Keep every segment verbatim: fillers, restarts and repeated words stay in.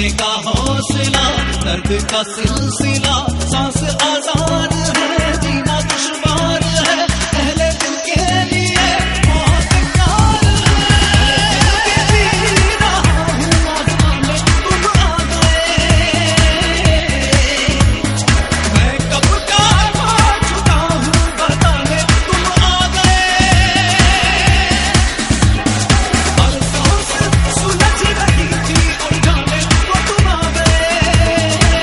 जीने का हौसला, दर्द का सिलसिला, सांस आजाद है, जीना दुश्वार है, पहले दिल के लिए बहुत प्यार है। के जी रहा हूँ आसमान में तुम आ गए, मैं कब का आ चुका हूँ बताने तुम आ गए। हर सांस सुलझ रही थी और जाने को तुम आ गए,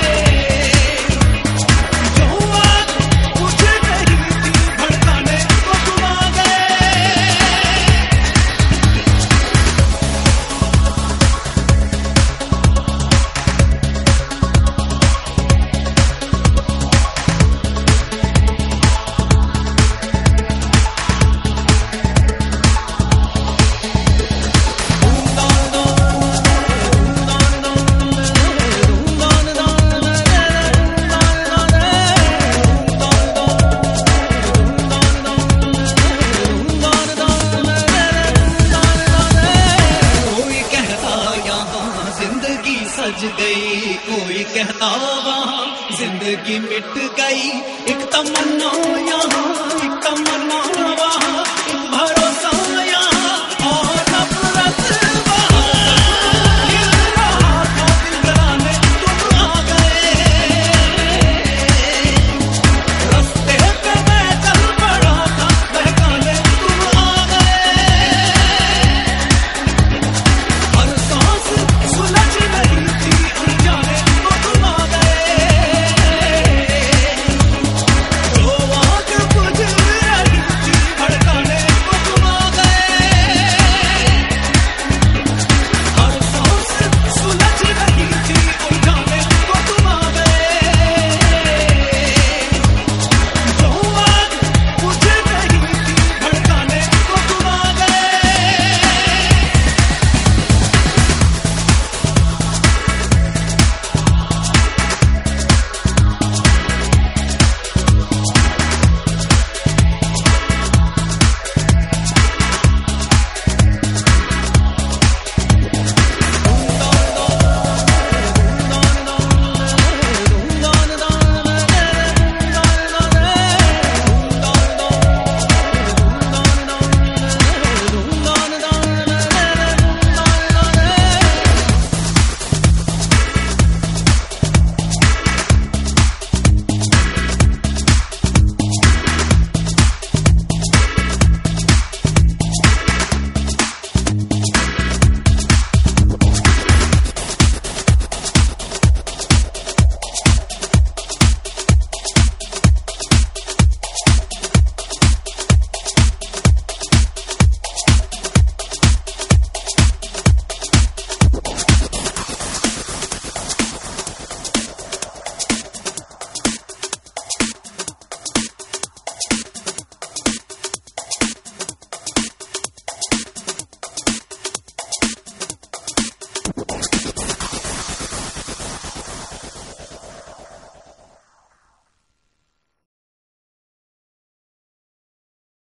जो आग बुझ रही थी भड़काने को तुम आ गए। कोई कहता यहाँ जिंदगी सज गई, कोई कहता वहाँ जिंदगी मिट गई, एक तमन्ना यहाँ